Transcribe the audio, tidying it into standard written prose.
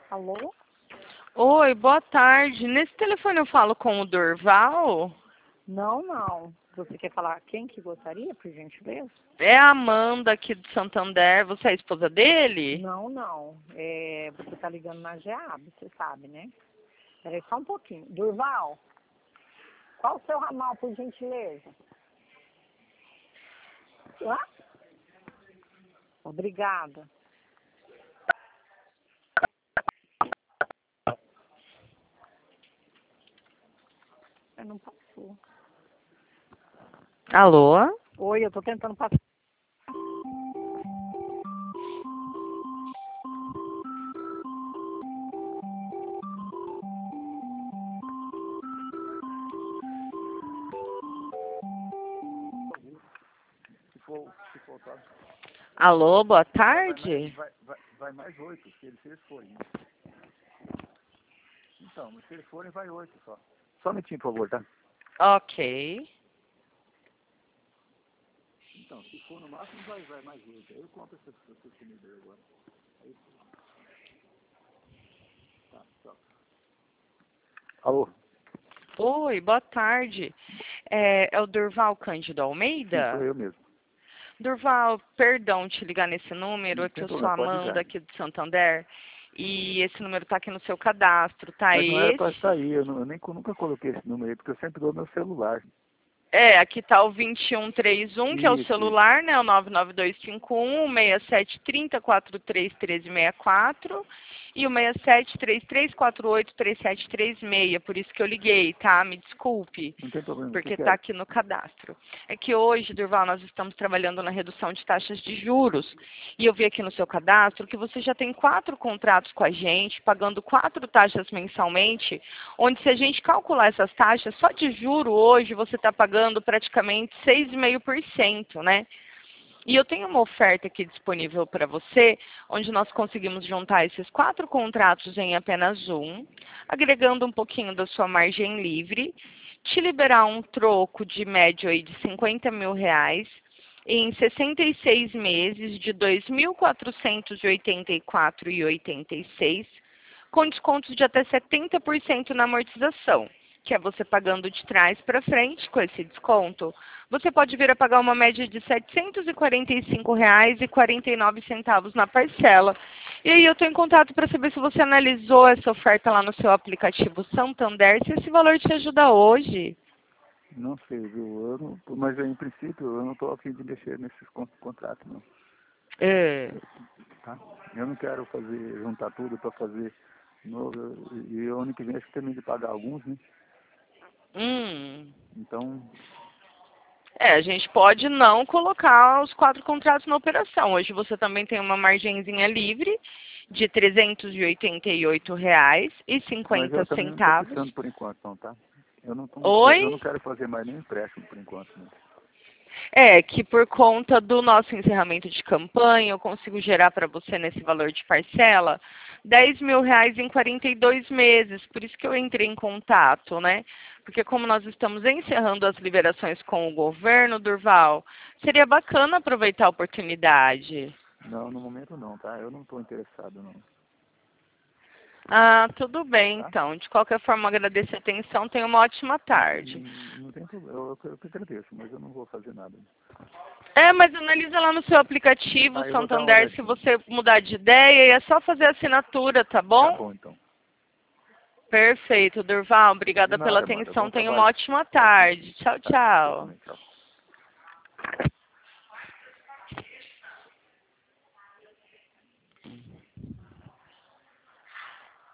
Alô? Oi, boa tarde. Nesse telefone eu falo com o Durval? Não, não. Você quer falar quem que gostaria, por gentileza? É a Amanda aqui do Santander. Você é a esposa dele? Não, não. Você está ligando na GEAB, você sabe, né? Peraí só um pouquinho. Durval, qual o seu ramal, por gentileza? Hã? Obrigada. Não passou. Alô? Oi, eu tô tentando passar. Se for tá? Alô, boa tarde? Vai mais 8, se eles forem. Então, mas se eles forem, vai 8 só. Só um minutinho, por favor, tá? Ok. Então, se for no máximo, vai mais 8. Aí eu compro essas comidas agora. Aí, tá, tchau. Alô? Oi, boa tarde. É o Durval Cândido Sim, sou Almeida? eu mesmo. Durval, perdão te ligar nesse número, é Não que tem eu sou a problema, pode Amanda ligar. aqui do Santander. E esse número tá aqui no seu cadastro, tá? Mas não era E pra esse? sair, nunca coloquei esse número aí, porque eu sempre dou meu celular. É, aqui tá o 2131, que é o Isso. celular, né? O 99251 6730 431364 e o 6733483736. Por isso que eu liguei, tá? Me desculpe, Não tem problema, o que porque que tá era? aqui no cadastro. É que hoje, Durval, nós estamos trabalhando na redução de taxas de juros. E eu vi aqui no seu cadastro que você já tem 4 contratos com a gente, pagando 4 taxas mensalmente, onde se a gente calcular essas taxas, só de juro hoje você está pagando praticamente 6,5%, né? E eu tenho uma oferta aqui disponível para você, onde nós conseguimos juntar esses 4 contratos em apenas um, agregando um pouquinho da sua margem livre, te liberar um troco de média aí de R$ 50.000 em 66 meses de R$ 2.484,86, com descontos de até 70% na amortização, que é você pagando de trás para frente com esse desconto. Você pode vir a pagar uma média de R$ 745,49 na parcela. E aí eu estou em contato para saber se você analisou essa oferta lá no seu aplicativo Santander, se esse valor te ajuda hoje. Não sei, viu? Mas em princípio eu não estou a fim de mexer nesses contratos, não. É. Tá? Eu não quero juntar tudo para fazer novo. E o ano que vem acho que termino de pagar alguns, né? Hum. Então, É, a gente pode não colocar os 4 contratos na operação. Hoje você também tem uma margenzinha livre de R$ mas eu também não estou 388,50. precisando por enquanto, não, tá? Eu Oi? não quero fazer mais nenhum empréstimo por enquanto, não. É, que por conta do nosso encerramento de campanha, eu consigo gerar para você nesse valor de parcela R$ 10.000 em 42 meses. Por isso que eu entrei em contato, né? Porque como nós estamos encerrando as liberações com o governo, Durval, seria bacana aproveitar a oportunidade. Não, no momento não, tá? Eu não estou interessado, não. Ah, tudo bem, Tá? então. De qualquer forma, agradeço a atenção. Tenha uma ótima tarde. Não tem problema. Eu que agradeço, mas eu não vou fazer nada. É, mas analisa lá no seu aplicativo Tá, eu vou dar uma Santander se olhadinha. você mudar de ideia e é só fazer a assinatura, tá Tá bom? bom, então. Perfeito, Durval. De Obrigada pela nada, Amanda. atenção. Bom Tenha uma trabalho. ótima Ótimo. tarde. Tchau, Tá, você tchau. também. Tchau.